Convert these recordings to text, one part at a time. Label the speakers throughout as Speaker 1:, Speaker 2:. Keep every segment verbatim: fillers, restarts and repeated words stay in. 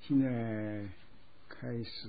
Speaker 1: 现在开始，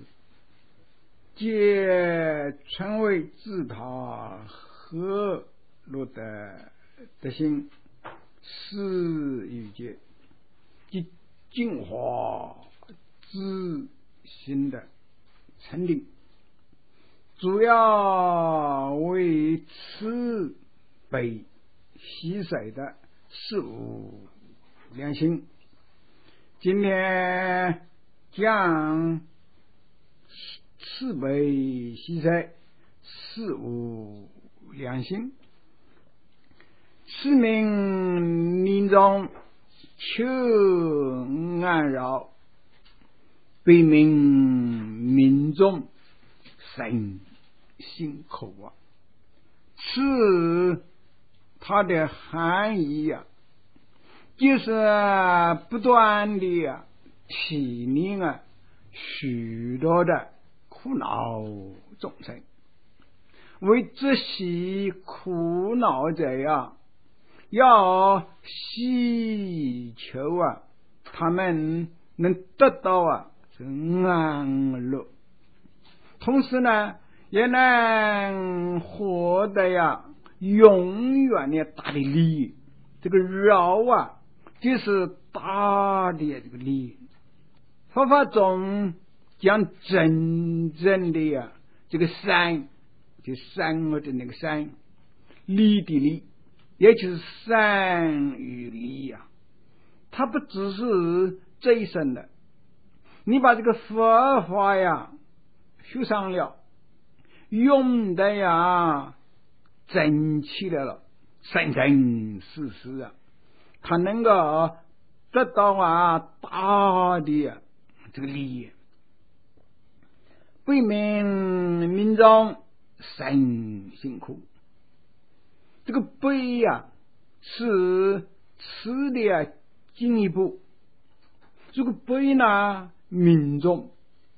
Speaker 1: 借传为自他和乐的德行，是与戒，即净化自心的禅定，主要为慈悲喜舍的事物良心。今天讲慈悲喜舍事物良心，是名临终求安饶，悲悯民众神辛苦啊，是它的含义啊，就是不断的啊提醒啊许多的苦恼众生，为这些苦恼者呀，要祈求啊他们能得到啊安乐，同时呢也能获得呀永远的大的利益。这个饶啊就是大的这个利益。佛法中讲真正的呀这个善，就善恶的那个善，利的利，也就是善与利呀，它不只是这一生的。你把这个佛法呀修上了，用的呀真起来了，生生世世啊，他能够得到啊大的这个利益，悲悯民众神辛苦。这个悲呀是吃的进一步，这个悲呢民众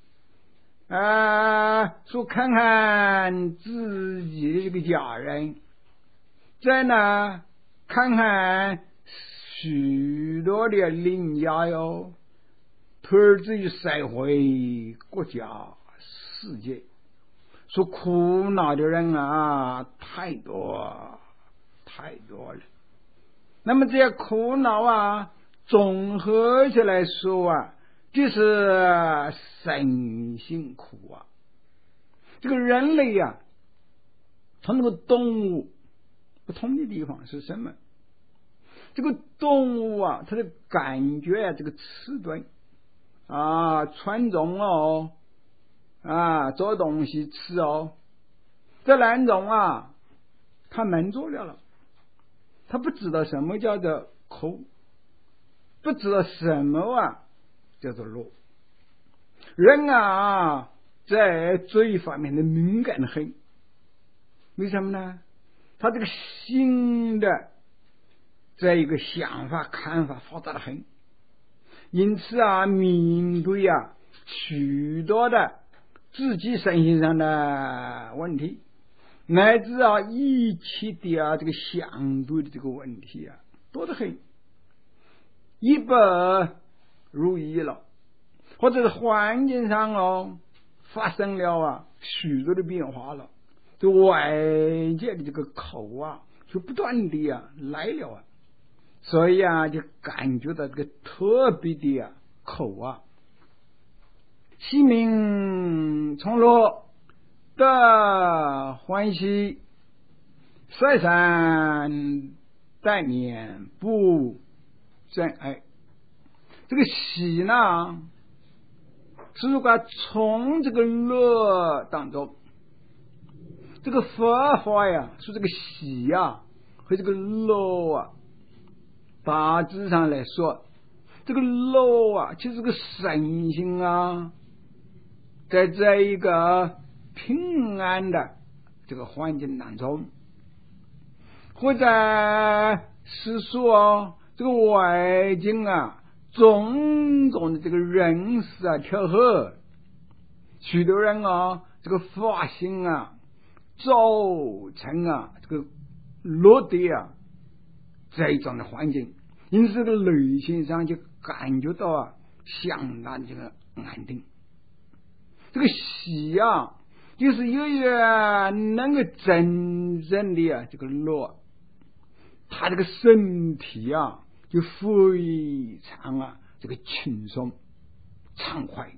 Speaker 1: 啊，说看看自己的这个家人，再呢看看许多的邻家哟，推至于社会国家世界，说苦恼的人啊太多太多了。那么这些苦恼啊综合起来说啊，就是神辛苦啊。这个人类啊同那个动物不同的地方是什么？这个动物啊它的感觉啊这个迟钝啊，传种哦啊，找东西吃哦，这两种啊他闷住了了，他不知道什么叫做苦，不知道什么啊叫做乐。人啊在这一方面的敏感得很，为什么呢？他这个新的这一个想法看法发达得很，因此啊面对啊许多的自己身心上的问题，乃至啊一切的啊这个相对的这个问题啊多得很，一不如意了，或者是环境上哦发生了啊许多的变化了，这外界的这个口啊就不断的啊来了啊，所以啊就感觉到这个特别的啊口啊，喜名从乐的欢喜，率善待念不真爱。这个喜呢是如果从这个乐当中，这个佛法呀说这个喜呀和这个乐啊大致上来说，这个乐啊其实这个身心啊在这一个平安的这个环境当中，或者是说这个外境啊种种的这个人事啊调和，许多人啊这个发心啊造成啊这个落地啊这一种的环境，因此这个内心上就感觉到啊相当这个安定。这个喜啊，就是有人能够真正的啊这个乐，他这个身体啊就非常啊这个轻松畅快。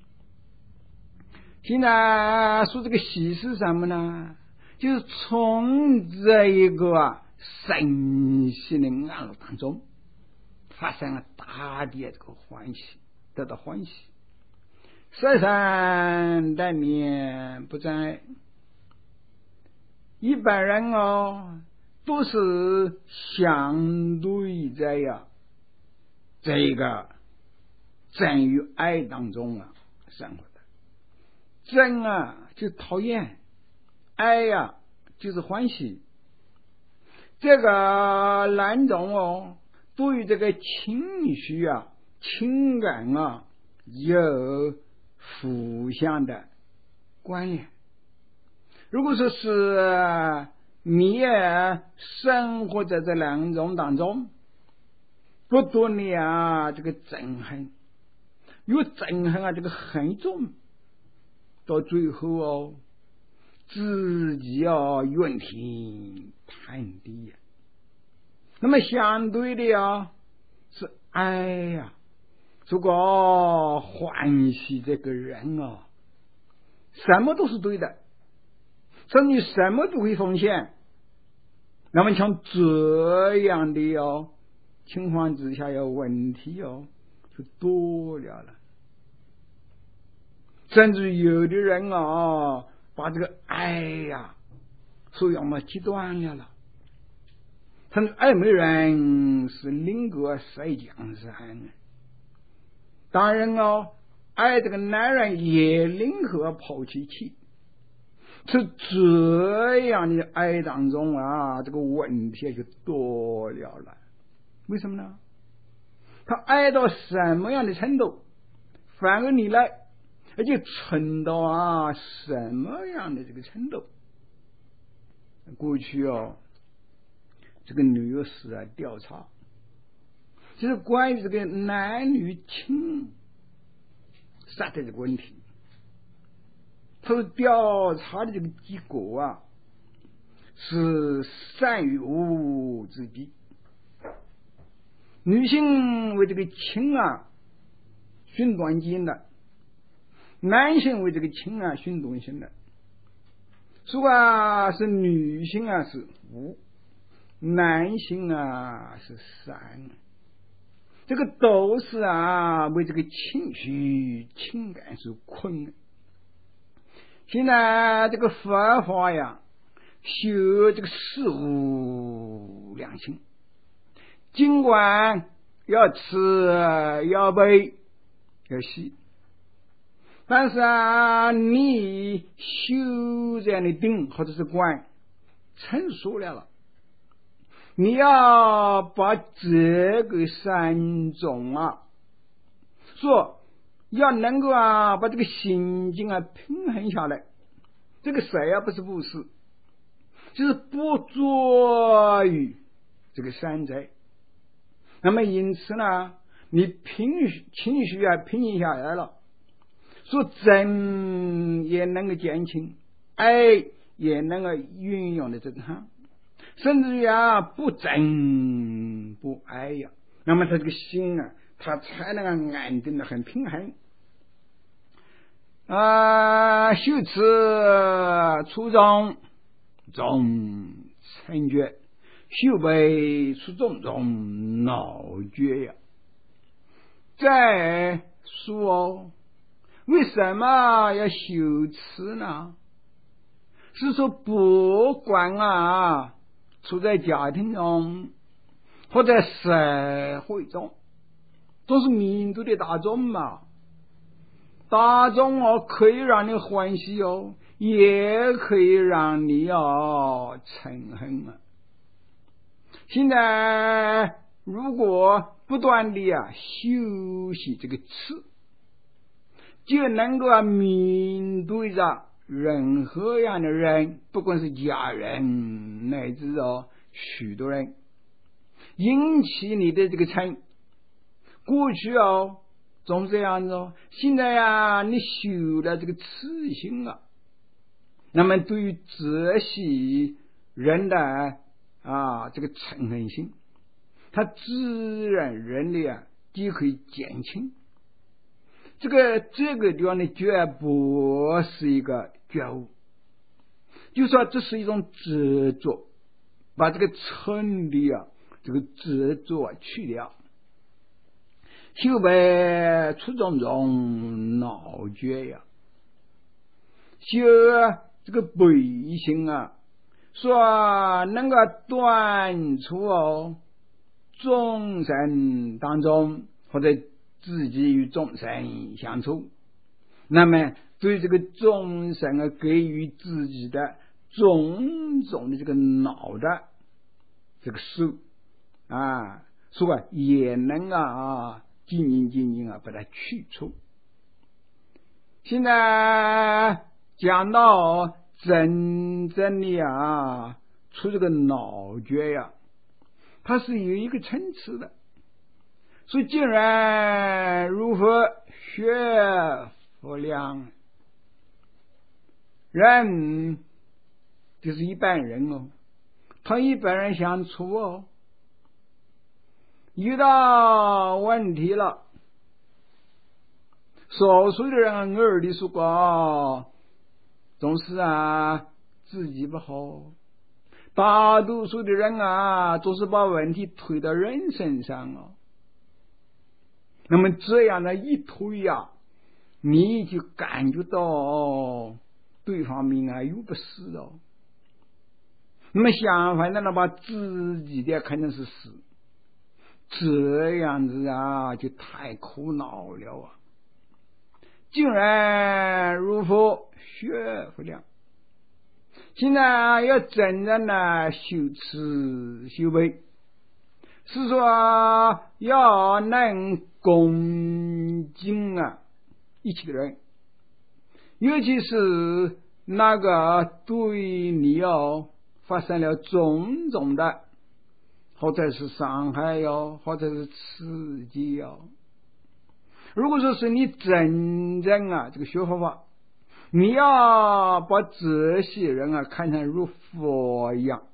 Speaker 1: 现在说这个喜是什么呢？就是从这一个啊身心的安乐当中发生了大的这个欢喜，得到欢喜。色身的面不在，一般人哦都是相对在呀这个真与爱当中啊生活的。真啊就讨厌，爱呀就是欢喜。这个两种哦对于这个情绪啊情感啊有互相的关联。如果说是你也生活在这两种当中，不断的啊这个憎恨，有憎恨啊这个恨重，到最后哦自己要怨天叹地呀。那么相对的啊是爱呀，如果欢喜这个人啊什么都是对的，甚至什么都会奉献，那么像这样的哦情况之下有问题哦就多了了。甚至有的人啊把这个爱呀说要么极端了了，甚至爱美人是另个晒江山。当然哦爱这个男人也宁可抛弃妻，是这样的爱当中啊这个问题就多了了。为什么呢？他爱到什么样的程度，反而你来而且存到啊什么样的这个程度。过去哦这个女友史啊调查，就是关于这个男女情杀的这个问题，他说调查的这个结果啊是善与恶之比。女性为这个情啊寻短见的，男性为这个情啊寻短性的。如果啊是女性啊是无，男性啊是善，这个都是啊为这个情绪情感是困。现在这个佛法呀修这个事物良心，尽管要吃要背要洗，但是啊你修这样的定或者是观成熟了了，你要把这个三种啊说要能够啊把这个心境啊平衡下来。这个谁啊不是不是，就是不作于这个山寨。那么因此呢你平情绪啊平衡下来了，说真也能够减轻，爱也能够运用的正常，甚至于啊不真不爱呀，那么他这个心啊他才能够安定的很平衡啊。修持初中中成觉，修背出众中脑觉呀。再说为什么要修持呢？是说不管啊处在家庭中或在社会中，都是面对的大众嘛。大众哦可以让你欢喜哦，也可以让你哦嗔恨啊。现在如果不断的啊修习这个持，就能够啊面对着任何样的人，不管是家人乃至哦许多人引起你的这个嗔。过去哦总是这样子哦。现在呀、啊，你修了这个慈心啊，那么对于这些人的啊这个嗔恨心，他自然人类啊就可以减轻。这个这个地方呢，绝不是一个觉悟，就说这是一种执着，把这个嗔的啊这个执着去掉。修为出种种恼觉呀，修这个悲心啊，说能够断除哦众生当中或者自己与众生相处，那么对这个众生啊给予自己的种种的这个恼的这个事啊，说也能啊啊静静静静啊把它去除。现在讲到真正的啊出这个恼觉呀，它是有一个层次的。所以既然如何学佛量，人就是一般人哦，同一般人相处哦，遇到问题了，少数的人偶尔的说过总是啊自己不好，大多数的人啊总是把问题推到人身上哦。那么这样的一推呀、啊，你就感觉到、哦、对方面啊又不是哦。那么相反的呢，把自己的看成是死，这样子啊就太苦恼了啊！竟然如佛学不了，现在要真正的修持修悲，是说要能恭敬啊一起的人，尤其是那个对你哦发生了种种的，或者是伤害哟，或者是刺激哟。如果说是你真正啊这个学佛法，你要把这些人啊看成如佛一样，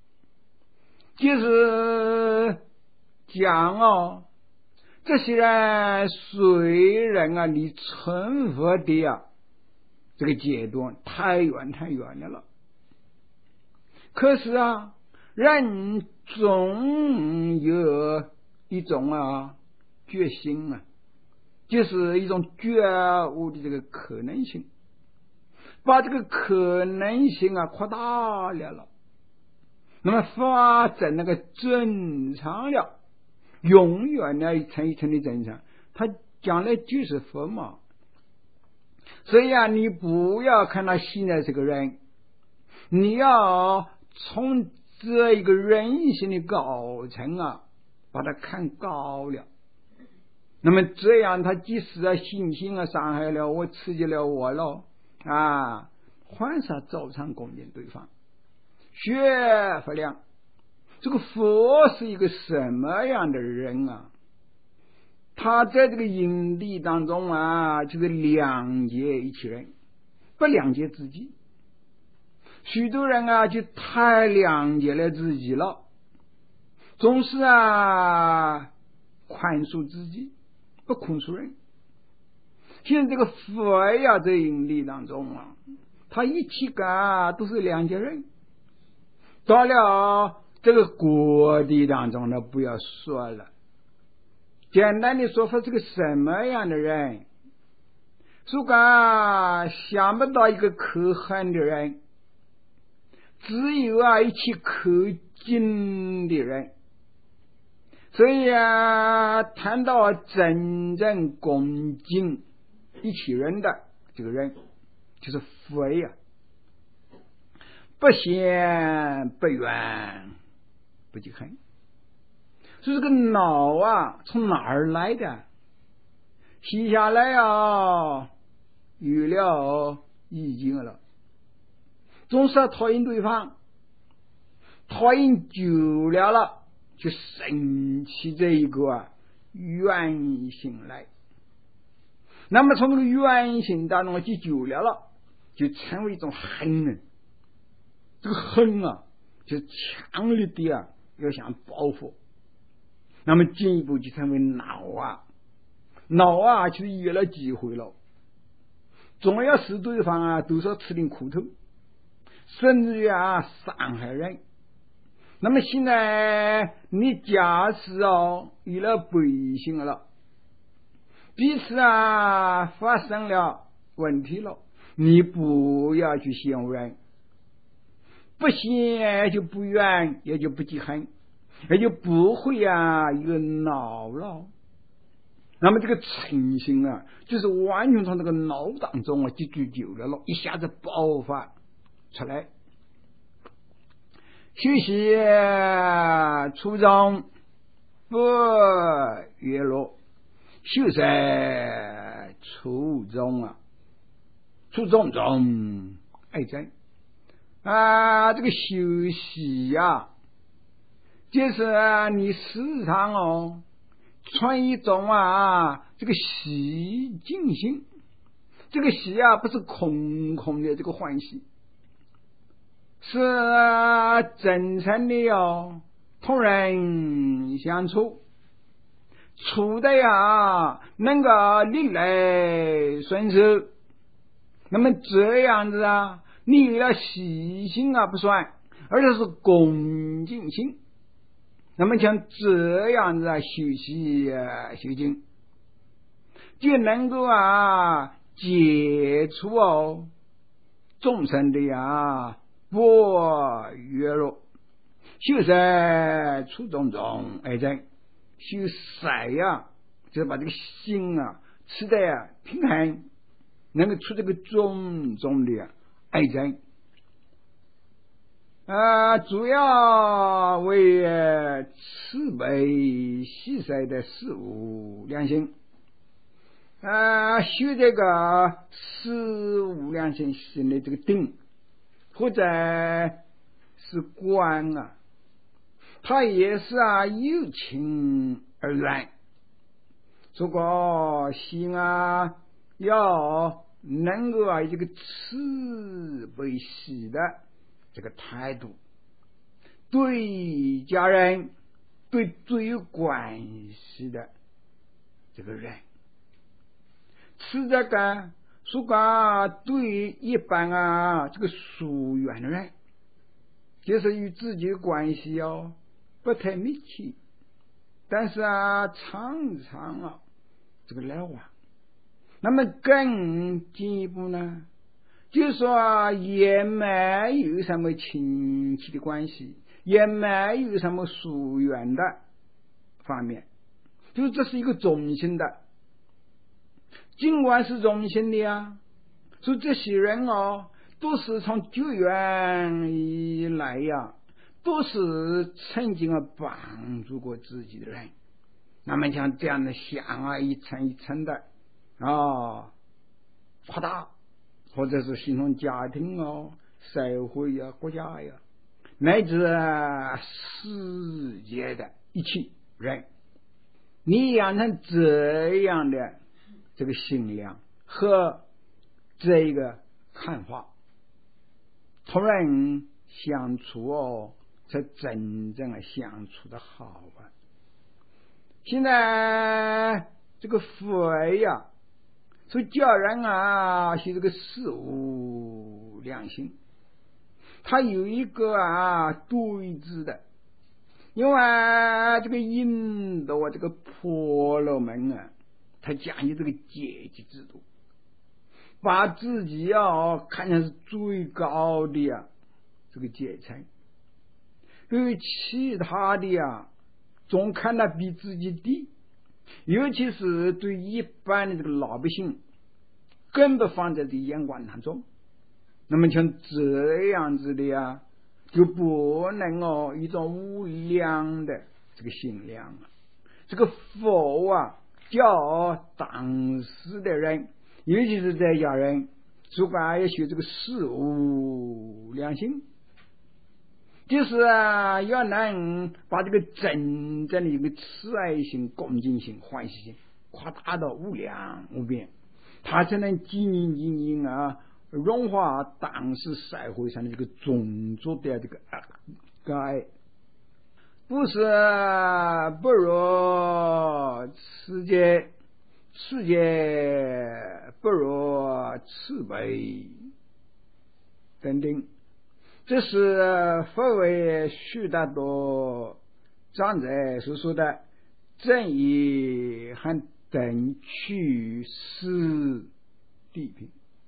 Speaker 1: 就是讲哦，这些人虽然啊离成佛的啊这个阶段太远太远的了，可是啊人总有一种啊决心啊，就是一种觉悟的这个可能性，把这个可能性啊扩大了了，那么发展那个正常了，永远的一层一层的正常，他将来就是佛嘛。所以啊你不要看他现在这个人，你要从这一个人性的高层啊把它看高了，那么这样他即使啊信心啊伤害了我，刺激了我了啊，换啥照常恭敬对方。学佛量，这个佛是一个什么样的人啊？他在这个因地当中啊，就是谅解一切人，不谅解自己。许多人啊就太谅解了自己了，总是啊宽恕自己，不宽恕人。现在这个佛呀在因地当中啊，他一起干都是谅解人，到了这个国地当中呢不要说了，简单的说法是个什么样的人，如果想不到一个可恨的人，只有啊一起可敬的人。所以啊谈到真正恭敬一起人的这个人，就是佛呀，不嫌不怨不记恨。所以这个恼啊从哪儿来的？写下来啊有了意境了，总是要讨厌对方，讨厌久了了就生起这一个啊怨心来。 那么从这个原型当中去久了了，就成为一种恨呢。这个恨啊，就是强烈的啊，要想报复。那么进一步就成为恼啊，恼啊，就是越了机会了，总要使对方啊多少吃点苦头，甚至于啊伤害人。那么现在你假使哦有了背信了，彼此啊发生了问题了，你不要去嫌人，不嫌就不怨，也就不记恨，也就不会啊有恼了。那么这个嗔心啊，就是完全从这个脑当中啊积聚久了了，一下子爆发出来。学习初中不娱乐，修身初中啊，初中中爱真啊，这个休息呀、啊，就是你时常哦，穿一种啊，这个喜尽心，这个喜啊，不是空空的这个欢喜，是真诚的哦，同人相处，处的呀，能够逆来顺受。那么这样子啊，你有了喜心啊不算，而且是恭敬心。那么像这样子啊，修习啊修经，就能够啊解除哦众生的呀不悦乐，修身初中中爱真，修晒呀，就是把这个心啊吃的呀平衡，能够出这个种种的爱真。啊，主要为慈悲喜舍的事物良心啊，修这个事物良心心的这个定，或者是观啊，它也是啊有情而然。如果心啊要能够啊这个慈悲喜的这个态度，对家人，对最有关系的这个人，是这个如果对一般啊这个疏远的人，就是与自己的关系哦不太密切，但是啊常常啊这个来往。那么更进一步呢，就是说也没有什么亲戚的关系，也没有什么疏远的方面，就是这是一个中性的。尽管是中性的啊，所以这些人哦都是从久远以来呀，都是曾经啊帮助过自己的人。那么像这样的想啊一层一层的啊扩大，或者是形成家庭哦、社会呀、国家呀，乃至世界的一切人，你养成这样的这个心量和这个看法，同人相处哦，才真正的相处的好啊。现在这个佛呀，所以叫人啊是这个事物良心，它有一个啊对峙的，因为这个印度啊这个婆罗门啊，他讲究这个阶级制度，把自己啊看成是最高的啊这个阶层，对于其他的啊总看他比自己低，尤其是对一般的这个老百姓根本放在这眼光当中。那么像这样子的呀，就不能哦一种无量的这个心量啊。这个佛啊叫当时的人，尤其是在家人，如果要学这个事物良心，就是啊要能把这个真正的一个慈爱心、恭敬心、欢喜心扩大到无量无边。 它才能经营经营啊，融化当时社会上的这个种族的这个爱。不是不如持戒，持戒不如慈悲等等。这是佛为许大多长者所说的正义和等趋势地平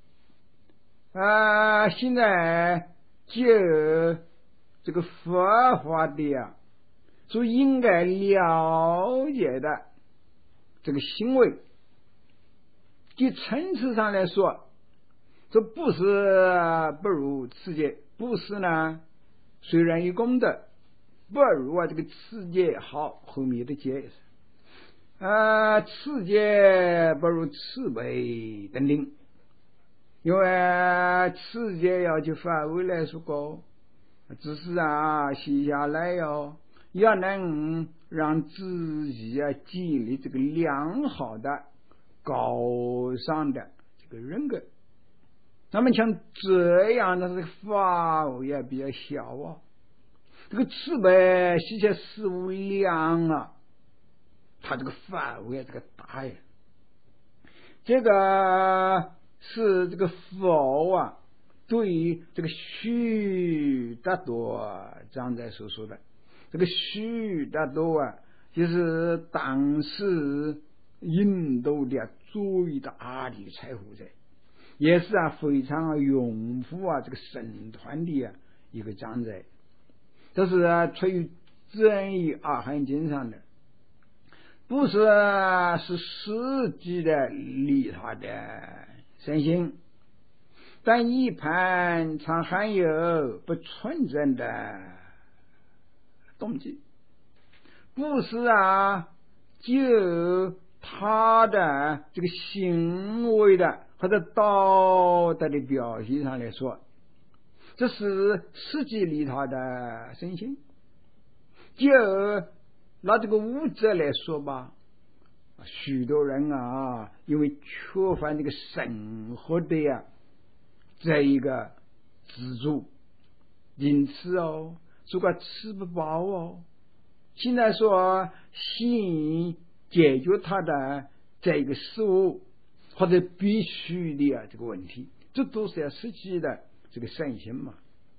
Speaker 1: 啊。现在就这个佛法的啊，所应该了解的这个行为，就层次上来说，这布施不如持戒，布施呢虽然有功德，不如啊这个持戒好，后面的戒啊，持戒不如慈悲等等。因为持戒要就范围来说高，只是啊写下来哟，要能让自己啊建立这个良好的高尚的这个人格。那么像这样的这个范围也比较小啊，这个慈悲写下十无量啊，它这个范围这个大呀。这个是这个佛啊对于这个许大多长者所说的。这个许大多啊，就是当时印度的最大的财富者，也是啊非常拥护啊这个僧团的啊一个长者。这是啊出于正义阿含经上的，不是是实际的利他的身心，但一盘常含有不纯正的动机。不是啊就他的这个行为的或者道德的表现上来说，这是实际利他的身心。就拿这个物质来说吧，许多人啊因为缺乏这个生活的呀、啊、这一个资助，因此哦如果吃不饱哦，现在说先解决他的这个食物或者必须的啊这个问题，这都是要实际的这个善心嘛。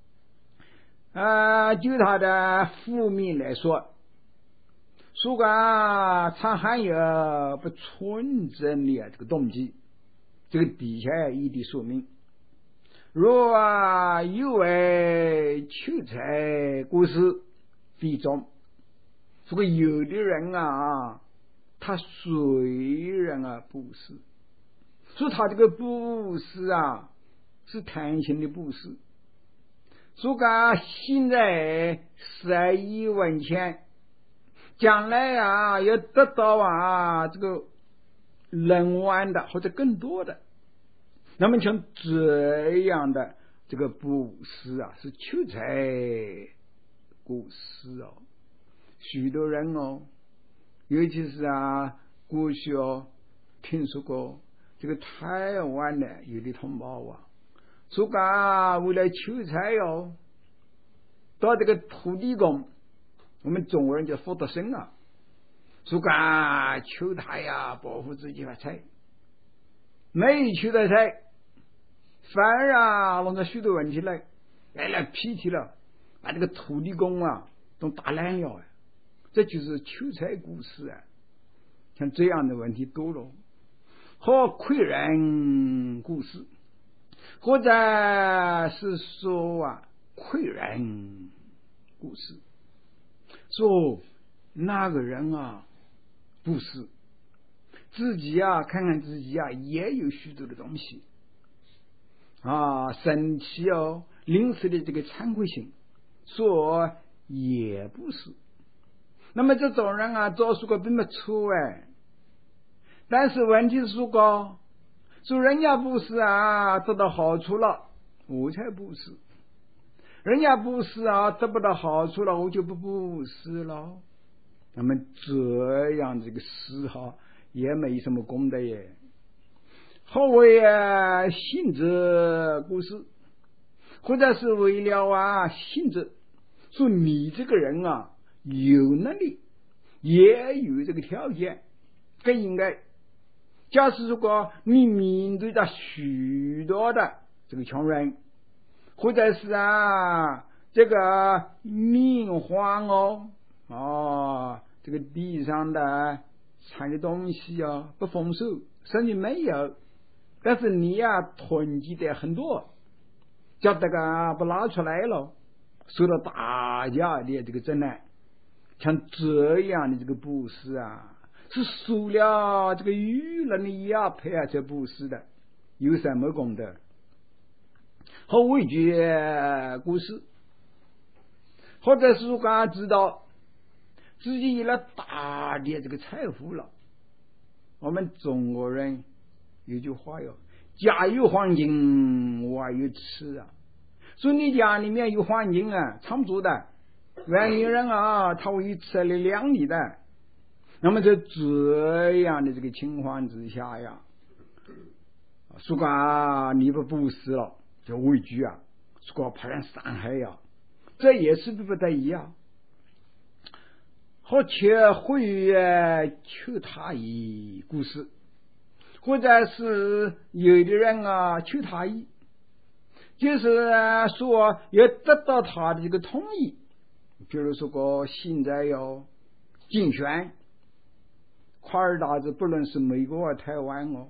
Speaker 1: 啊，就他的负面来说，如果常含有不纯正的这个动机，这个底下一的说明。若啊有为求财故事第一种，这个有的人啊他虽然啊布施，说他这个布施啊是贪心的布施，说个现在十一文钱，将来啊要得到啊这个两万的或者更多的，那么像这样的这个布施啊是求财故事哦。许多人哦，尤其是啊过去哦听说过这个台湾的有的同胞啊，说个为了求财哦，到这个土地公，我们中国人叫福德生啊，说个求他呀保护自己发财，没求到财，反而啊弄出许多问题来，来了脾气了，把这个土地公啊都打烂了。这就是求财故事啊，像这样的问题多了。和亏人故事，或者是说啊亏人故事，说那个人啊不是自己啊看看自己啊也有许多的东西啊，身体哦临时的这个惭愧心，说也不是。那么这种人啊做出个并不错哎，但是问题是说个说人家不是啊得到好处了，我才不是；人家不是啊得不到好处了，我就不不是了。那么这样这个嗜好也没什么功德耶。 何为啊信者故事，或者是为了啊信者，说你这个人啊有能力，也有这个条件，更应该。假使如果你面对着许多的这个穷人，或者是啊这个民荒哦哦，这个地上的产的东西啊不丰收，甚至没有，但是你呀、啊、囤积的很多，叫这个不拿出来了，受到大家的这个责难，像这样的这个布施啊，是受了这个舆论的压迫啊，这布施的有什么功德？和畏惧故事，或者是刚知道自己有了大的这个财富了。我们中国人有句话哟，家有黄金娃有吃啊，所以你家里面有黄金啊，藏不住的，外面人啊他会吃了两你的。那么在这样的这个情况之下呀，如果你不布施了，就畏惧啊，如果怕人伤害呀，这也是不得已啊。或且会求他意故事，或者是有的人啊求他意，就是说要得到他的这个同意，比如说个现在要竞选夸尔大子，不论是美国啊台湾哦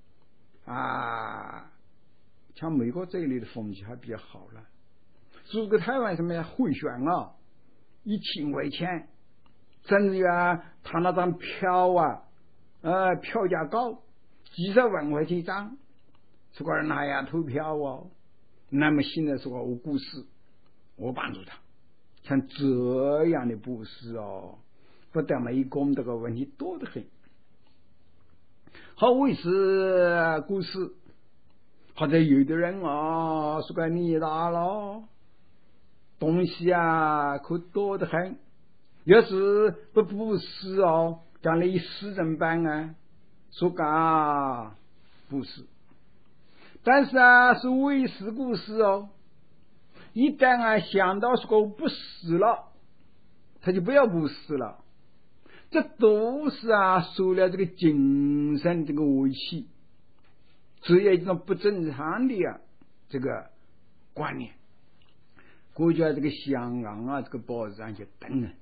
Speaker 1: 啊，像美国这里的风气还比较好了，如果台湾什么呀贿选啊一千块钱，甚至啊他那张票啊呃票价高，几十万块钱一张，这个人拿呀投票哦，那么现在说我故事我帮助他，像这样的布施哦，不但没功德的问题多得很。好，为是故事，或者有的人啊说个你大了东西啊可多得很，要是不布施哦，将来一施政办啊说个布施，但是啊是为是故事哦，一旦啊想到说不施了，他就不要布施了，这都是啊受了这个精神这个威胁，只有一种不正常的啊这个观念。国家这个香港啊这个报纸上就登了，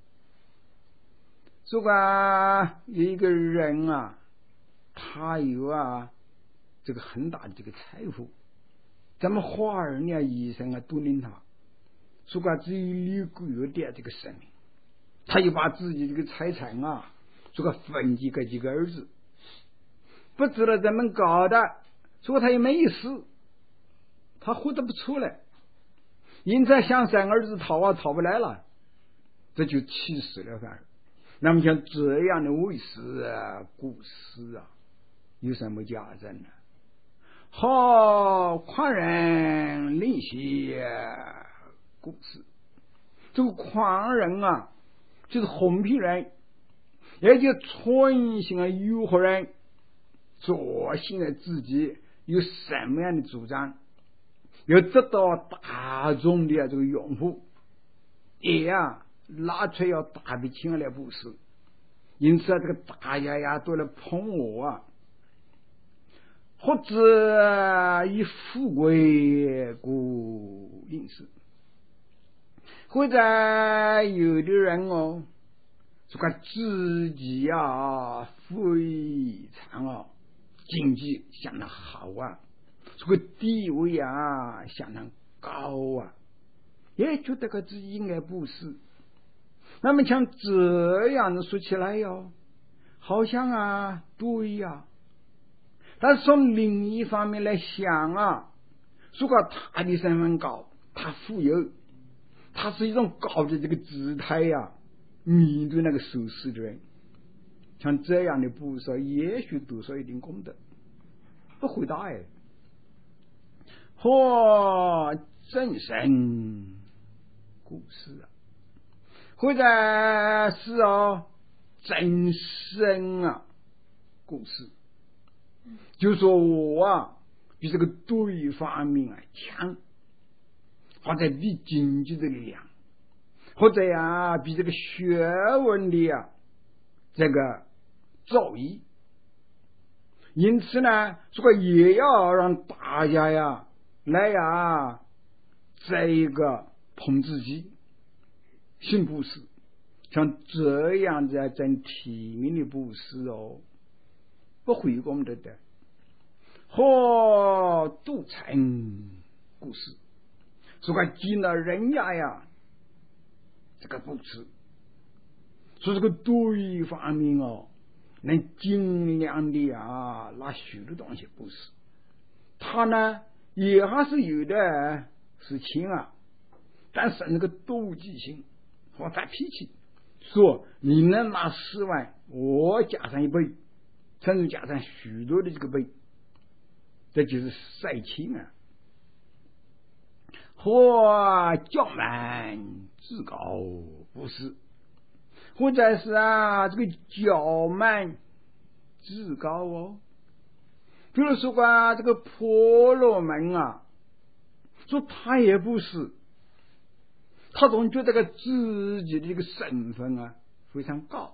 Speaker 1: 说个有一个人啊，他有啊这个很大的这个财富，咱们华人呢医生啊都令他说个只有六个月的这个生命，他就把自己这个财产啊这个分给给几个儿子，不知道怎么搞的，说他也没死，他活得不出来，因此想生儿子逃啊逃不来了，这就气死了。反而那么像这样的为师啊故事啊有什么价值呢？好狂人另些故事，这个狂人啊就是红皮人，也就存心啊诱惑人，说现在自己有什么样的主张，要得到大众的这个拥护，也啊拿出要大笔钱来布施，因此啊这个大家呀都来捧我啊，或者以富贵故应试，或者有的人哦这个自己啊非常啊经济相当好啊，这个地位啊相当高啊，也觉得个自己应该布施。那么像这样的说起来哟，好像啊对呀、啊，但是从另一方面来想啊，如果他的身份高，他富有，他是一种高的这个姿态呀、啊，面对那个受施的人，像这样的布施也许多少一定功德，不回答哎。或正神故事啊，或者是哦真神啊故事， 就说我啊比这个对方面啊强，或者比经济的力量，或者呀比这个学问的啊这个造诣。因此呢，这个也要让大家呀来呀这个捧自己行布施，像这样子啊真体面的布施哦，不回功的的和独裁故事，说个见了人家呀这个布施，说这个对方面哦能尽量的啊拿许多东西布施，他呢也还是有的事情啊，但是那个妒忌心和发脾气，说你能拿十万，我加上一倍，甚至加上许多的这个倍，这就是赛情啊，或骄慢自高不是，或者是啊这个骄慢自高哦。比如说啊这个婆罗门啊，说他也不是，他总觉得个自己的这个身份啊非常高，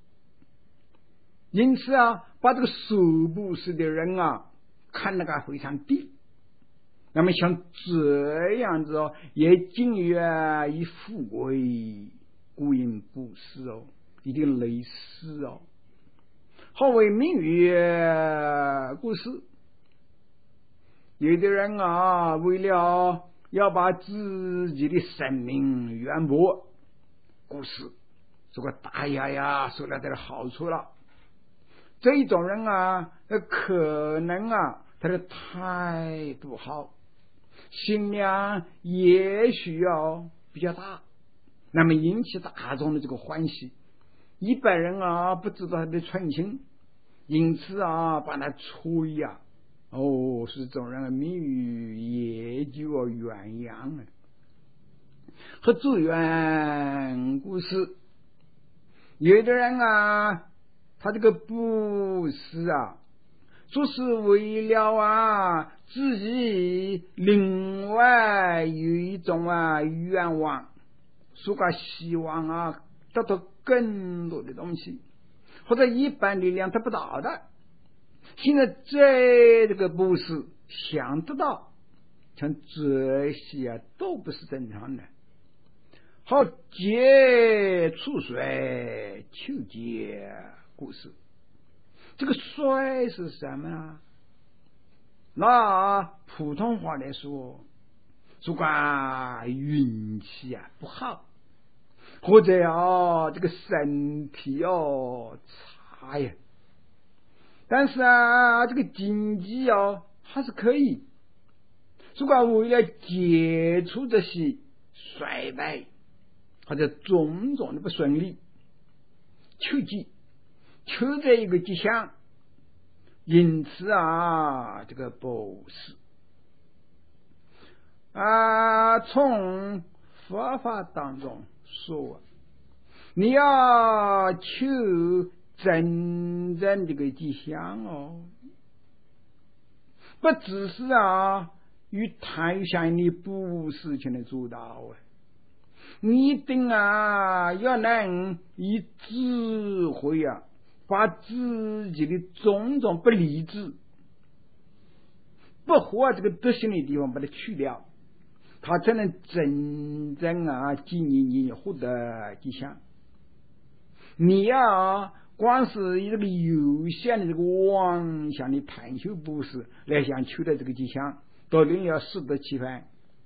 Speaker 1: 因此啊把这个受布施的人啊看得个非常低。那么像这样子哦，也仅愿以富贵故应布施哦，一定类似哦。好为名誉故事，有的人啊为了要把自己的生命圆薄，故事这个大家呀受了点好处了，这一种人啊可能啊他的态度好，心量也许要比较大，那么引起大众的这个欢喜，一般人啊不知道他的存心，因此啊把他吹呀、啊、哦是这种人的名誉也就要鸳鸯了。和自愿故事，有的人啊他这个布施啊说是为了啊自己另外有一种啊愿望，说个希望啊得到更多的东西，或者一般力量得不到的，现在这这个布施想得到，像这些啊都不是正常的。好，接触水求解故事，这个水是什么啊？那普通话来说，说个运气啊不好，或者啊这个身体哦差呀，但是啊这个经济哦还是可以，说个为了解除这些衰败或者种种的不顺利，求吉求这一个吉祥，因此啊这个布施啊从佛法当中说，你要求真正这个吉祥哦，不只是啊与贪向你布施前的做到啊，你一定啊要能以智慧啊把自己的种种不理智不合这个德行的地方把它去掉，他才能真正啊今年你获得吉祥。你呀光是以这个有限的这个妄想的贪求布施来想求得这个吉祥，到底要适得其反。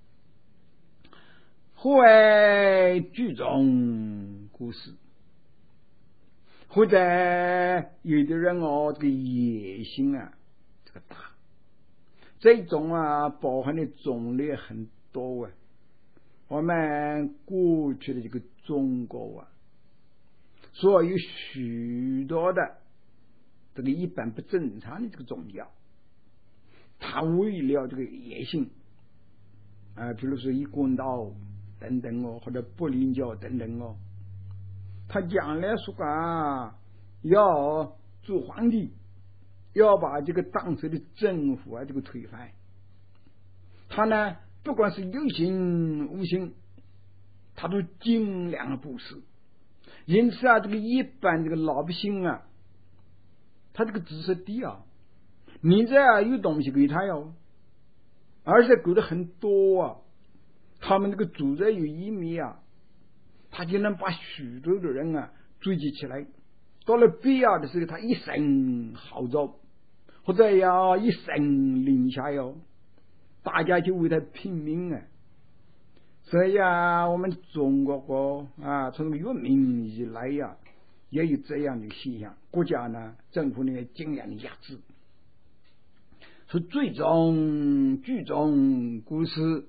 Speaker 1: 或为聚众故事，或者有的人哦这个野心啊这个大，这种啊包含的种类很多啊。我们过去的这个中国啊，所有许多的这个一般不正常的这个宗教，他为了这个野心啊，比如说一贯道等等哦，或者不灵教等等哦，他将来说啊要做皇帝， 要把这个当时的政府啊这个推翻。他呢不管是有心无心，他都尽量的布施。因此啊，这个一般这个老百姓啊，他这个知识低啊，你这啊有东西给他哟，而且给的很多啊，他们这个住宅有一米啊，他就能把许多的人啊聚集起来，到了必要的时候，他一声号召，或者要一声令下哟，大家就为他拼命啊。所以啊，我们中国国啊，从越民以来呀、啊，也有这样的现象。国家呢，政府呢尽量的压制，是最终聚众故事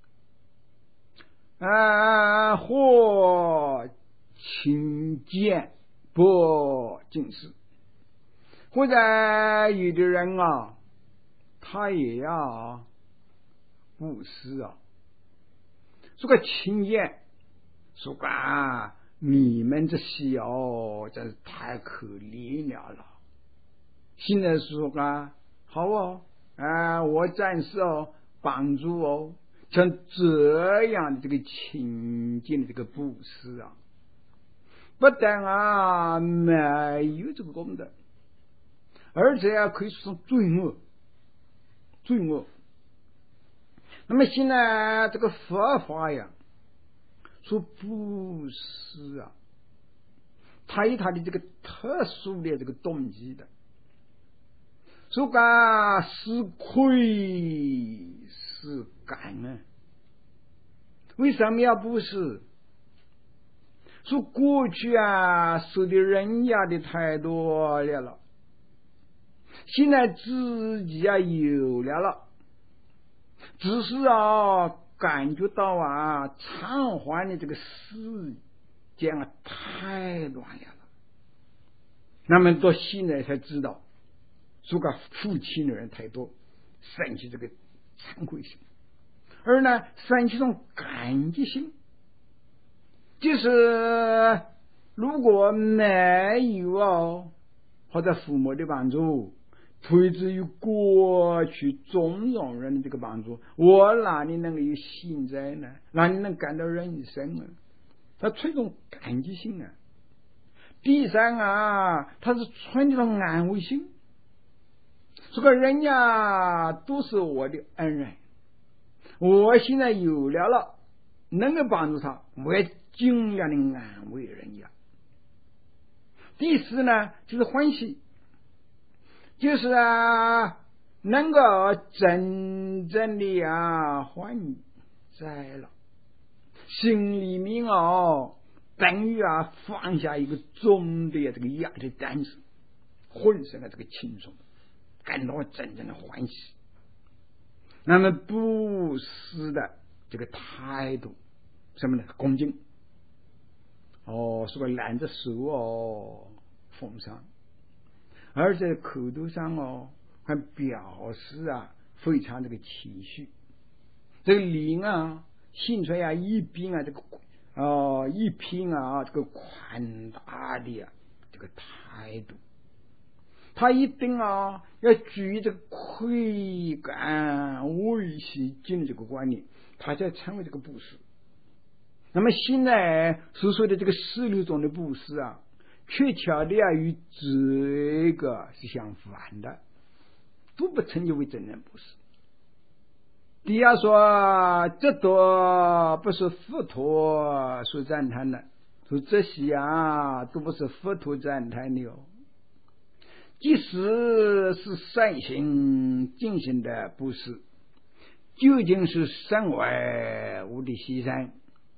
Speaker 1: 啊，或轻贱不近视，或者有的人啊，他也要布施啊。说个轻贱，说个啊，你们这些哦，真是太可怜了了。现在说个好哦，啊，我暂时哦帮助哦，像这样的这个轻贱的这个布施啊，不但啊没有这个功德，而且啊可以说是罪恶，罪恶。那么现在这个佛法呀，说布施啊，它有它的这个特殊的这个动机的。说个是亏是感恩，为什么要布施？说过去啊，受的人家的太多了了，现在自己啊有了了。只是啊，感觉到啊，偿还的这个世间啊太乱了。那么到现在才知道，说个负气的人太多，生起这个惭愧心，而呢，生起这种感激心，就是如果没有哦，或者父母的帮助。推之于过去种种人的这个帮助，我哪里能够有现在呢？哪里能感到人生呢？他存种感激心啊。第三啊，他是存这种安慰心。这个人家都是我的恩人，我现在有了了，能够帮助他，我也尽量的安慰人家。第四呢，就是欢喜。就是啊，能够真正的啊还债了，心里面哦等于啊放下一个重的这个压的担子，浑身的这个轻松，感到真正的欢喜。那么布施的这个态度，什么呢？恭敬。哦，说个揽着手哦奉上。而在口头上哦，还表示啊非常这个情绪，这个灵啊现出啊一边啊这个哦一片啊这个宽大的啊这个态度，他一定啊要具这个愧感畏惜敬这个观念，他才成为这个布施。那么现在所说的这个四六种的布施啊，确切的啊与这个是相反的，都不称之为真正布施。第二说，这都不是佛陀所赞叹的，说这些啊都不是佛陀赞叹的哦。即使是善行进行的布施，究竟是身外物的牺牲，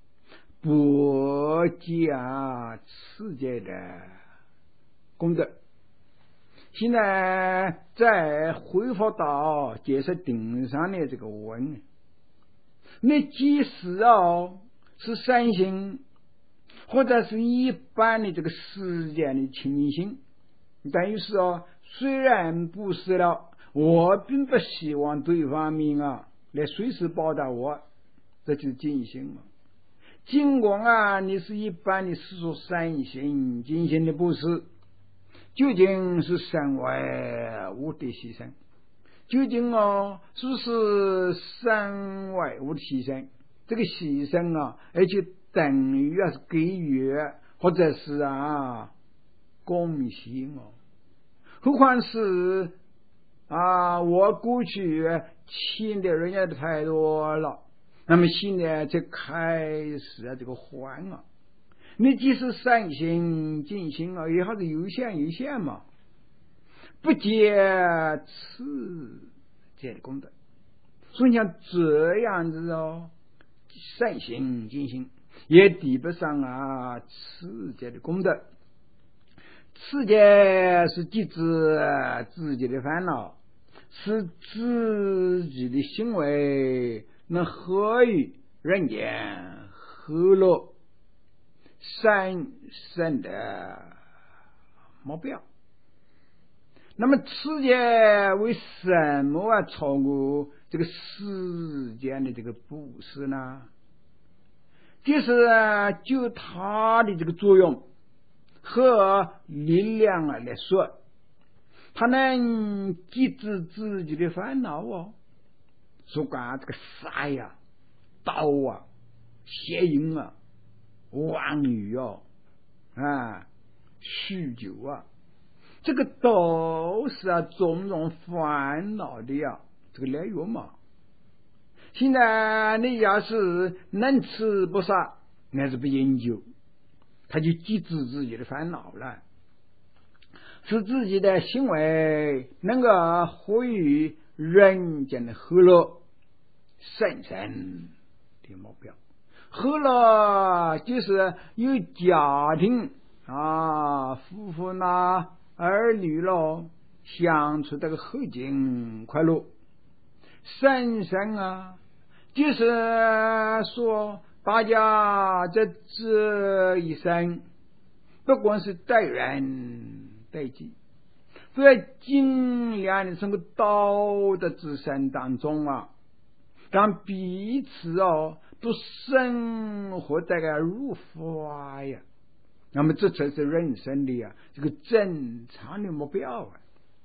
Speaker 1: 不计啊世界的功德。现在再回复到解释顶上的这个文，那即使哦是善行或者是一般的这个世间的情形，等于是哦虽然布施了，我并不希望对方面啊来随时报答我，这就是尽心了。尽管啊你是一般的世俗善行进行的布施， 究竟是身为物的牺牲？究竟哦，是不是身为物的牺牲？这个牺牲啊，而且等于啊是给予，或者是啊贡献哦。何况是啊，我过去欠的人家的太多了，那么现在才开始啊这个还啊。你即使善行尽心啊，也还是有限有限嘛，不结次这的功德。所以像这样子哦，善行尽心也抵不上啊次节的功德。次节是记止自己的烦恼，使自己的行为能合于人间和乐善生的目标。那么次节为什么啊超过这个世间的这个布施呢？就是啊就它的这个作用和力量啊来说，它能抑制自己的烦恼哦。不管这个杀呀、刀啊、邪淫啊、妄语啊、啊、酗酒啊，这个都是啊种种烦恼的呀这个来源嘛。现在你要是能吃不杀，那是不研究，他就抑制自己的烦恼了，使自己的行为能够活于人间的和乐圣神的目标。和乐就是有家庭啊，夫妇啦、儿女咯，相处这个和静快乐。圣神啊，就是说大家在这一生，不管是待人待己，都要尽量的从个道德之身当中啊，让彼此哦都生活在个如法呀。那么这才是人生的呀这个正常的目标啊。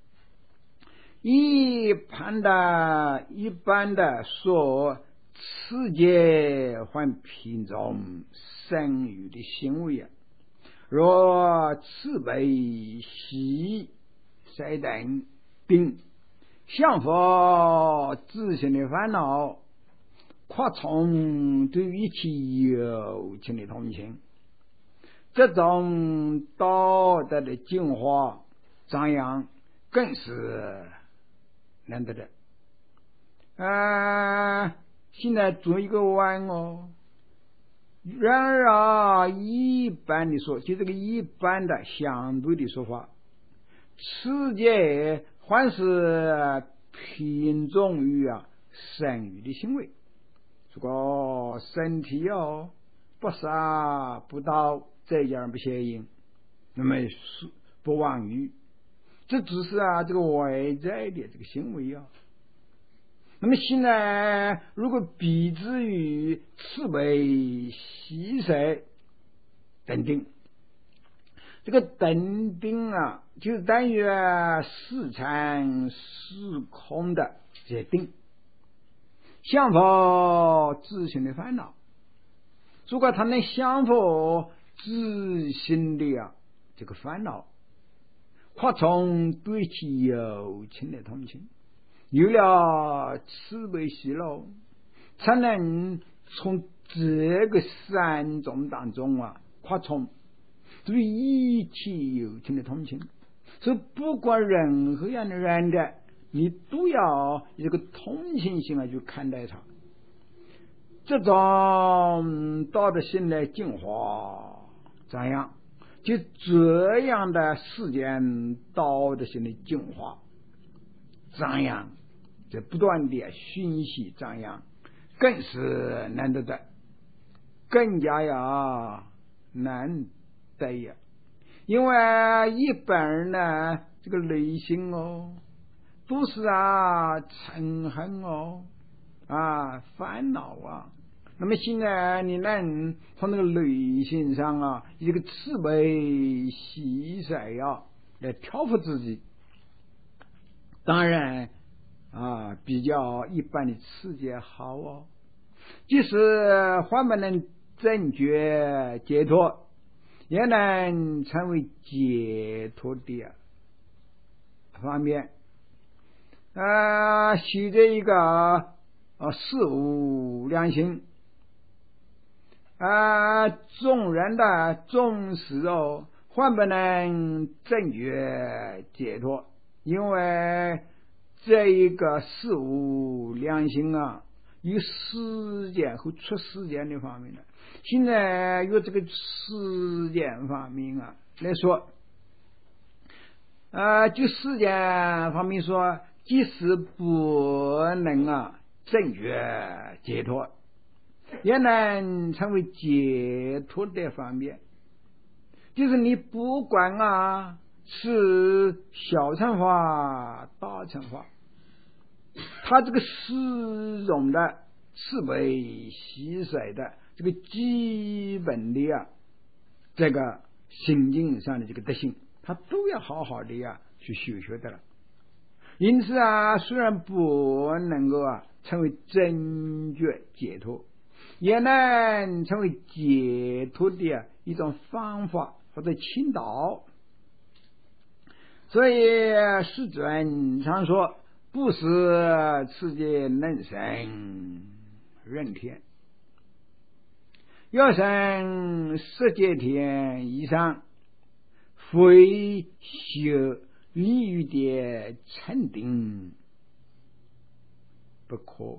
Speaker 1: 一般的一般的说，此节还品种生育的行为啊，若慈悲喜善等并相佛自身的烦恼，扩充对一切有情的同情，这种道德的净化张扬更是难得的啊！现在做一个弯哦。然而啊，一般的说，就这个一般的相对的说法，此节还是偏重于啊生育的行为。如果身体哦不杀不盗，这样不邪淫，那么不妄语，这只是啊这个外在的这个行为啊。那么现在如果比之于慈悲喜舍等定，这个等定啊就是等于四禅四空的这定，降伏自性的烦恼。如果他能降伏自性的啊这个烦恼，扩充对其有情的同情，有了慈悲喜乐，才能从这个三种当中啊扩充对一切有情的同情。所以不管任何样的人的，你都要有个同情心啊去看待他。这种道德性的净化怎样，就这样的世间道德性的净化怎样，这不断的熏习张扬，更是难得的，更加呀难得呀。因为一般人呢，这个内心哦都是啊嗔恨哦啊烦恼啊。那么现在你从那个内心上啊，一个慈悲喜舍呀， 来调服自己。当然啊，比较一般的刺激好哦。即使还不能正觉解脱，也能成为解脱的方面。啊，许着一个啊事无良心啊，众人的重视哦，还不能正觉解脱，因为这一个事无良心啊，有实践和出实践的方面的。现在有这个实践方面啊来说，啊，就实践方面说，即使不能啊正觉解脱，也能成为解脱的方面。就是你不管啊是小乘法大乘法，它这个适用的是被吸水的这个基本的啊这个心境上的这个德行，它都要好好的呀、啊、去修学的了。因此啊，虽然不能够啊成为真觉解脱，也能成为解脱的、啊、一种方法或者倾导。所以世尊常说，不识此界能生人天，要生十界天以上，非修利欲的禅定不可。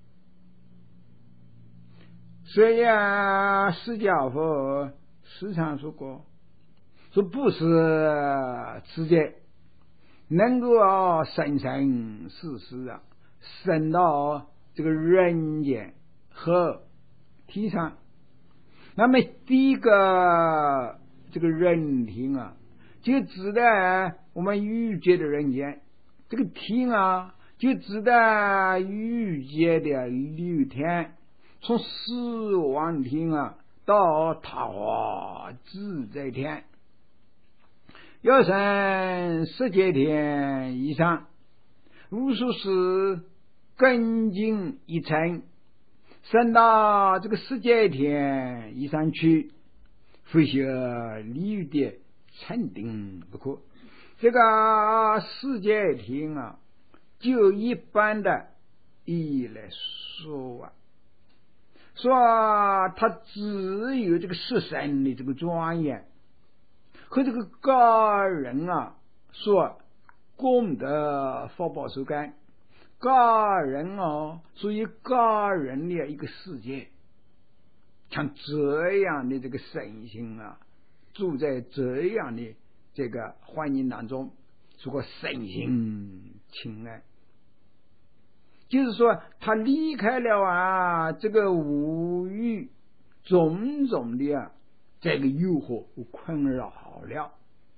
Speaker 1: 所以啊，释迦佛时常说过，说不是此界能够啊生生世世啊生到这个人间和天上。那么第一个这个人天啊，就指的我们欲界的人间，这个天啊就指的欲界的六天，从十王天啊到桃花自在天，要生十界天以上，无数是根茎一层，升到这个十界天以上去，非修利欲的禅定不可。这个十界天啊，就一般的意义来说啊，说它只有这个十神的这个庄严和这个个人啊说功德福报受感，个人哦属于个人的一个世界，像这样的这个身心啊，住在这样的这个环境当中，说过身心清安，就是说他离开了啊这个无欲种种的啊这个诱惑和困扰了，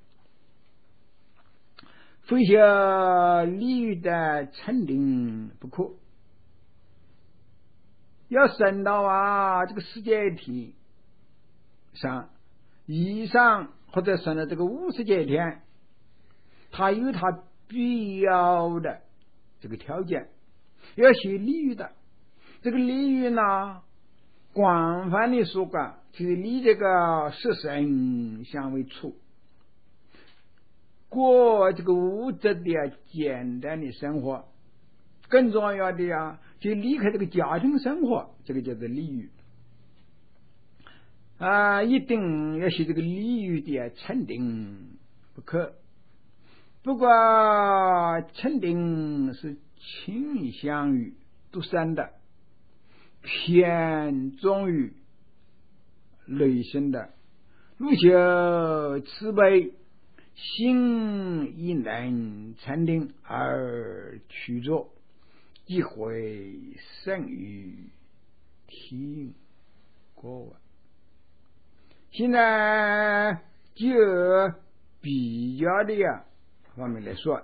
Speaker 1: 非修利欲的禅定不可。要升到啊这个世界天上以上，或者升到这个五十界天，它有它必要的这个条件，要修利欲的。这个利欲呢，广泛的说啊，就是离这个十身相为处，过这个物质的简单的生活。更重要的呀，就离开这个家庭生活，这个叫做利欲啊，一定要学这个利欲的禅定不可。不过禅定是倾向于独善的，偏重于内心的，如修慈悲心亦能禅定而去做，即会胜于天国。现在就比较的呀方面来说，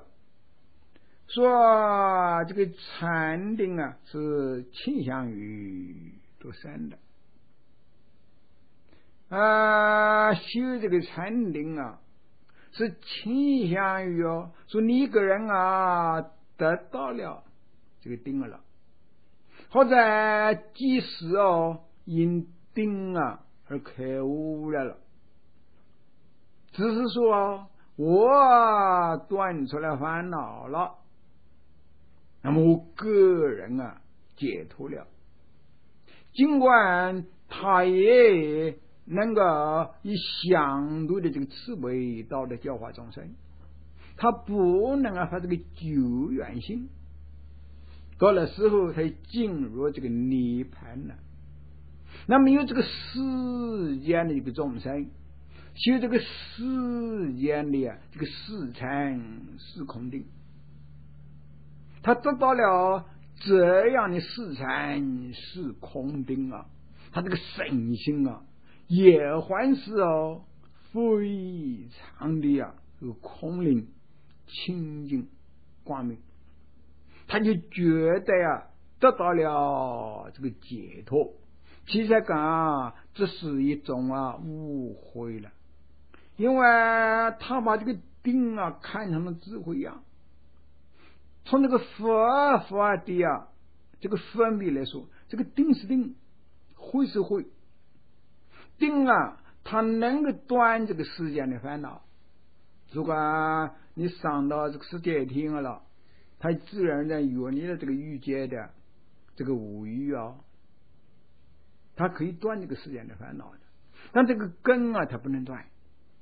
Speaker 1: 说这个禅定啊是倾向于独善的啊，修这个禅定啊是倾向于哦，说你一个人啊得到了这个定了，或者即使哦因定啊而开悟来了，只是说我断出来烦恼了，那么我个人啊解脱了，尽管他也能够以相对的这个慈悲道的教化众生，他不能啊发这个救援性，到了时候才进入这个涅槃了。那么有这个世间的一个众生，修这个世间的啊这个四禅四空定，他得到了这样的四禅四空定啊，他这个身心啊也还是哦非常的啊这个空灵清净光明，他就觉得呀、啊、得到了这个解脱。其实讲这是一种啊误会了，因为他把这个定啊看成了智慧呀、啊。从这个佛法的啊这个分别来说，这个定是定，慧是慧。定啊它能够断这个世间的烦恼，如果你上到这个世界天了，它自然在有你的这个欲界的这个五欲啊，它可以断这个世间的烦恼的，但这个根啊它不能断。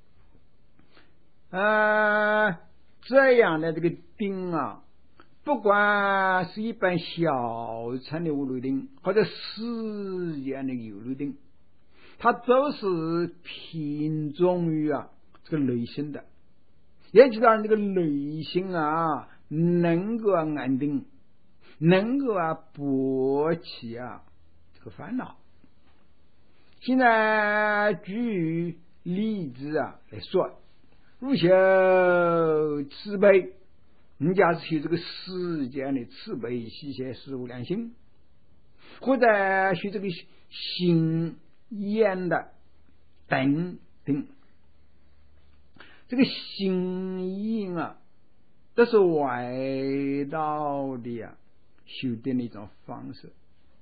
Speaker 1: 呃这样的这个定啊，不管是一般小乘的无漏定，或者世间的有漏定，它都是偏重于啊这个内心的，也就是让这个内心啊能够啊安定，能够啊拨起啊这个烦恼。现在举例子啊来说，如修慈悲，人家是修这个世间的慈悲喜舍事无量心，或者修这个心眼的等等，这个心眼啊这是外道的啊修定的一种方式，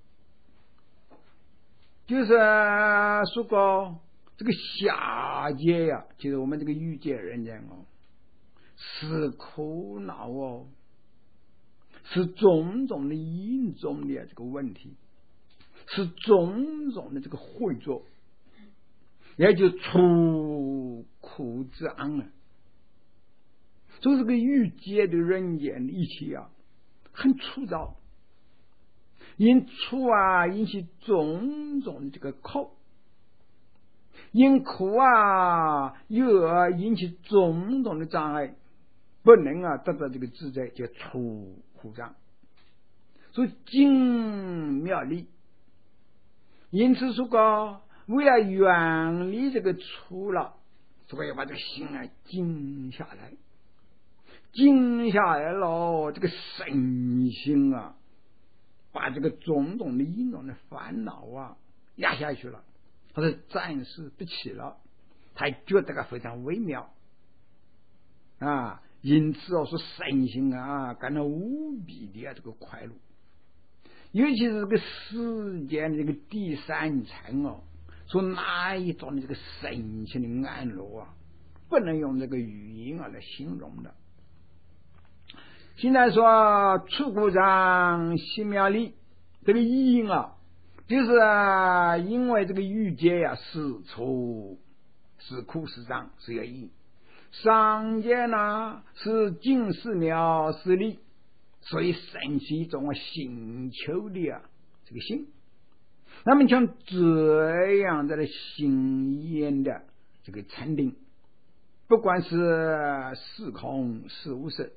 Speaker 1: 就是说过这个下界呀、啊，就是我们这个欲界人间哦，是苦恼哦，是种种的因种的这个问题，是种种的这个会作，也就出苦之安了。所以这个欲界的人间的一切啊，很粗糙，因粗啊引起种种的这个苦，因苦啊又引起种种的障碍，不能啊得到这个自在，叫出苦障。所以精妙力，因此说过为了远离这个出了，所以要把这个心啊静下来，静下来了，这个身心啊把这个种种的因种的烦恼啊压下去了，他是暂时不起了，他觉得个非常微妙啊，因此哦说身心啊感到无比的这个快乐。尤其是这个世间的这个第三层哦，说哪一种的这个身心的安乐啊，不能用这个语言啊来形容的。现在说出苦障心妙力，这个因啊，就是啊因为这个欲界呀、啊、是出是苦是障是有因，上界呢是净是妙是力，所以生起一种心求的啊这个心。那么像这样的心眼的这个禅定，不管是是空是无色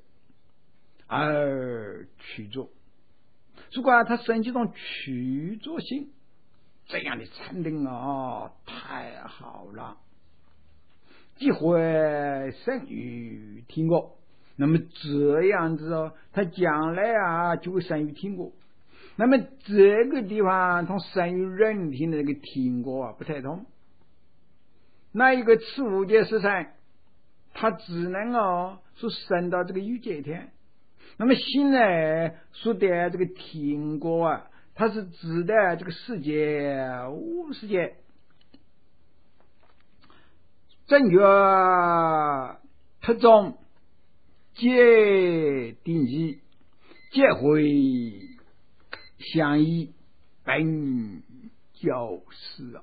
Speaker 1: 而去做，如果他生起一种去做心，这样的禅定啊太好了，即会生于天国。那么这样子哦，他将来啊就会生于天国。那么这个地方同生于人天的这个天国啊不太同。那一个次无界十三， 他只能哦说升到这个欲界天。那么现在说的这个天国啊，它是指的这个世界无世界。正觉特中皆定义，皆会相依，本就是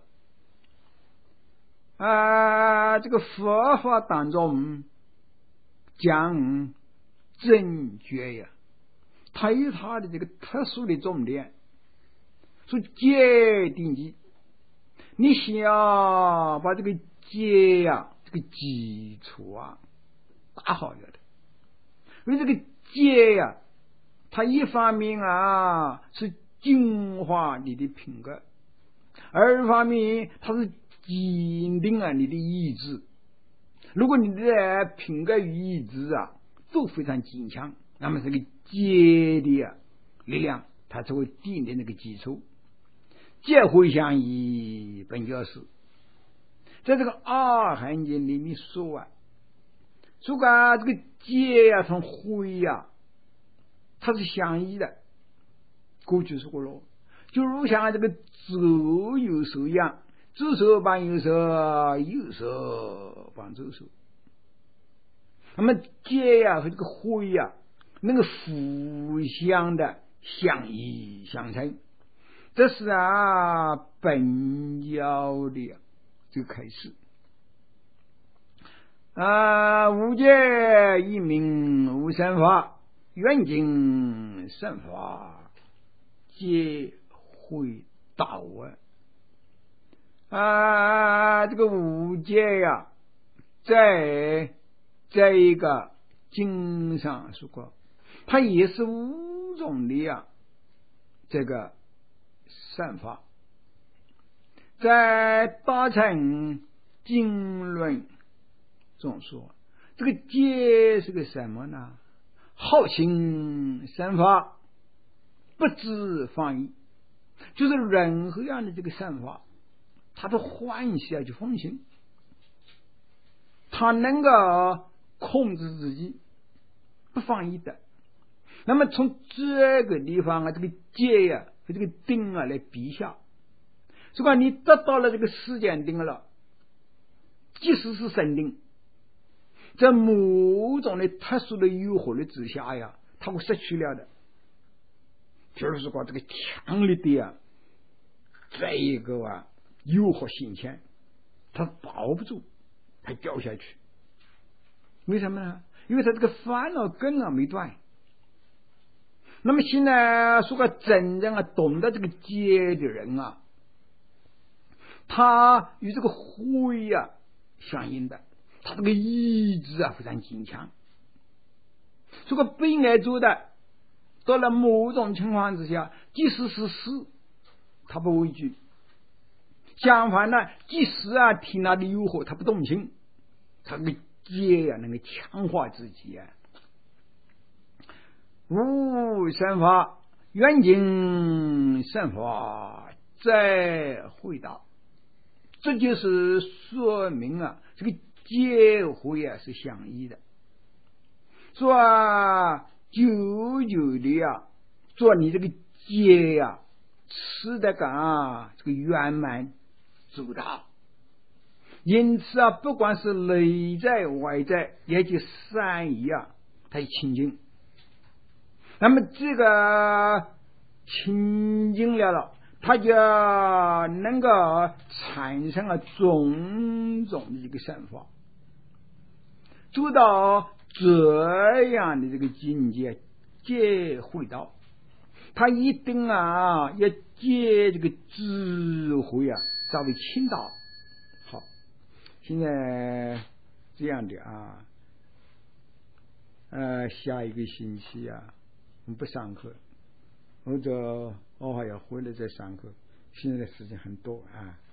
Speaker 1: 啊。啊，这个佛法当中讲正觉呀，它有它的这个特殊的重点，说戒定义。你想把这个戒呀、啊，这个基础啊打好了的，因为这个戒呀、啊，它一方面啊是净化你的品格，二方面它是坚定啊你的意志。如果你的品格与意志啊都非常坚强，那么这个戒的啊力量，它才会奠定那个基础。戒会相依，本就是在这个阿含经里面说啊，说个这个戒呀、啊，从慧呀、啊，它是相依的。过去说过了，就如像这个左右手一样，左手帮右手，右手帮左手。那么戒呀、啊、和这个慧呀、啊，那个互相的相依相成，这是啊本教的这个开始啊。无戒一名无生法，愿经生法皆会道啊。啊，这个无戒呀、啊，在在一个经上说过，它也是五种的呀、啊，这个善法。在大乘经论中说，这个戒是个什么呢？好行善法，不知放逸，就是任何样的这个善法，他都欢喜要去奉行，他能够控制自己不放逸的。那么从这个地方啊，这个戒呀、啊、和这个定啊来比下，如果你得到了这个时间定了，即使是神定，在某种的特殊的诱惑的之下呀，它会失去了的。就是说这个强烈的啊，这一个啊诱惑性前，它保不住，它掉下去。为什么呢？因为它这个烦恼根啊没断。那么现在说个真正啊懂得这个戒的人啊，他与这个慧啊相应的，他这个意志啊非常坚强。这个不应该做的，到了某种情况之下，即使是死，他不畏惧。相反呢，即使啊听他的诱惑，他不动情，他这个戒啊能够强化自己啊。无生法，愿经生法再会道，这就是说明啊，这个戒慧啊是相依的。说啊，久久的啊，做你这个戒呀、啊，吃得个啊这个圆满周到。因此啊，不管是内在外在，也就善意啊，它清净。那么这个清净了了，它就能够产生了种种的这个善法，做到这样的这个境界，戒慧道，他一定啊要借这个智慧啊稍微倾倒。好，现在这样的啊，呃，下一个星期啊。不上课，或者偶尔要回来再上课。现在的事情很多啊。